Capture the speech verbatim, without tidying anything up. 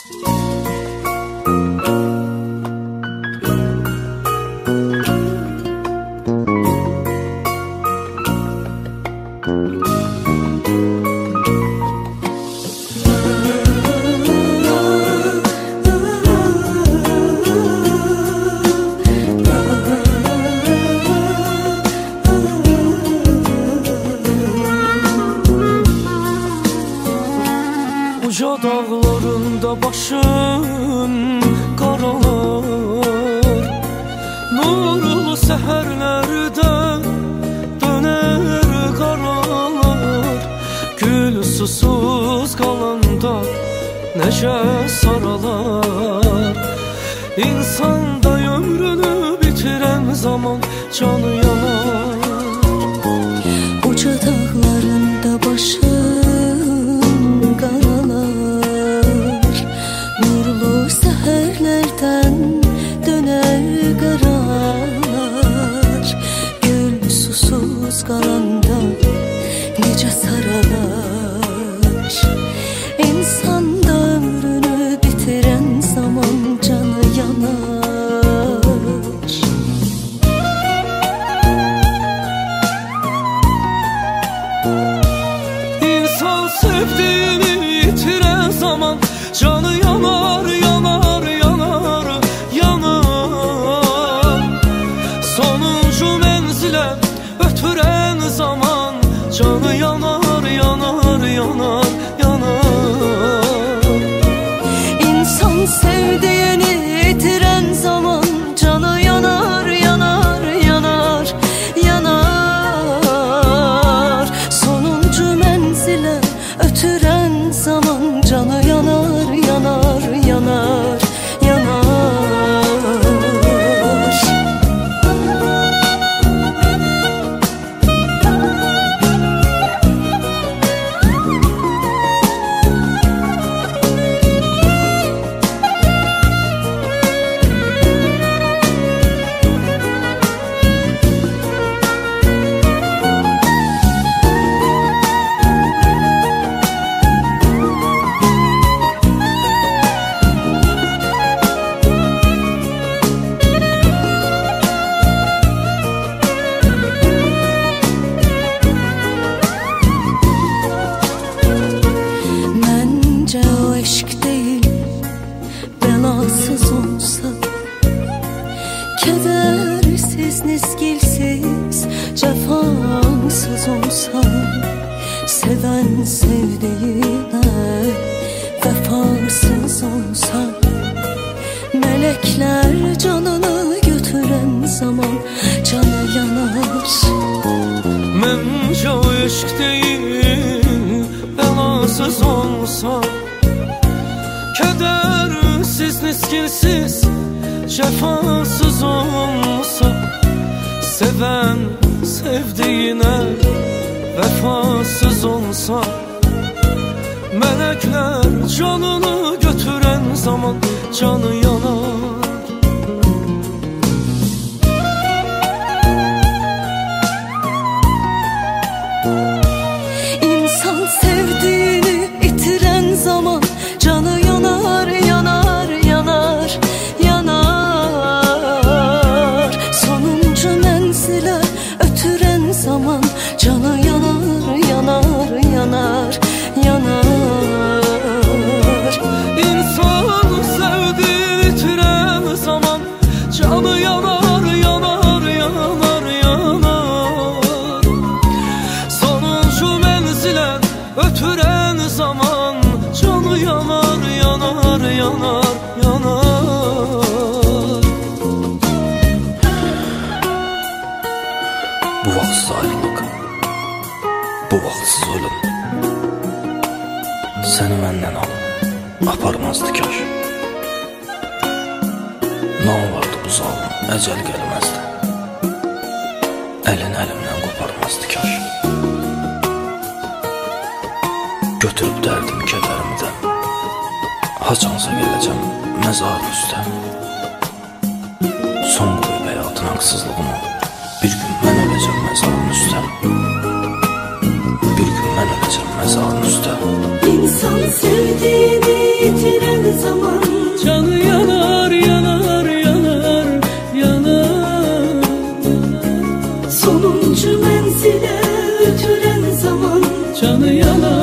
Uca dağlarında başın qaralar, nurlu səhərlərdə dönər qaralar. Gül susuz qalanda necə saralar. İnsan da ömrünü bitirən zaman canı yanar. Uca dağlarında başın qaralar, nurlu səhərlərdən dönər qaralar. Gül susuz qalanda necə saralar. İnsan da ömrünü bitirən zaman canı yanar. İnsan sevdiğini yitiren zaman canı yanar, yanar, yanar, yanar. Sonuncu menzile ötüren zaman canı yanar, yanar, yanar, yanar. İnsan sevdiğini yitiren zaman canı yanar, yanar, yanar, yanar. Sonuncu menzile ötüren zaman canı yanar, yanar, yanar, yanar. Bence o eşk değil, belasız olsa, kedersiz, nizgilsiz, cefasız olsa, seven sevdiğine vefasız olsa, melekler canını götüren zaman canı yanar. Bence o eşk değil, belasız olsa, kedersiz, nizgilsiz, cefasız olsa, seven sevdiğine vefasız olsa, melekler canını götüren zaman canı yanar. İnsan sevdiğini itiren zaman canı yanar, yanar, yanar, yanar. Sonuncu menzile ötüren zaman canı yanar, yanar, yanar, yanar. İnsan sevdiğini itiren zaman canı yanar, yanar, yanar, yanar. Sonuncu menzile ötüren zaman canı yanar, yanar, yanar, yanar. Bu vaxtsız ayrılıq, bu vaxtsız ölüm səni məndən al, aparmazdı kaş. Ne olardı bu zalım, əcəl gəlməzdi, əlin əlimdən qoparmazdı kaş. Götürüb dərdim, kədərimi də, haçansa gələcəm məzarın üstə. Son qoyub həyatın haqsızlığını, bir gün mən öləcəm məzarın üstə. Bir gün mən öləcəm məzarın üstə. İnsan sevdiğini yitiren zaman Canı yanar yanar yanar yanar. Sonuncu menzile ötüren zaman Canı yanar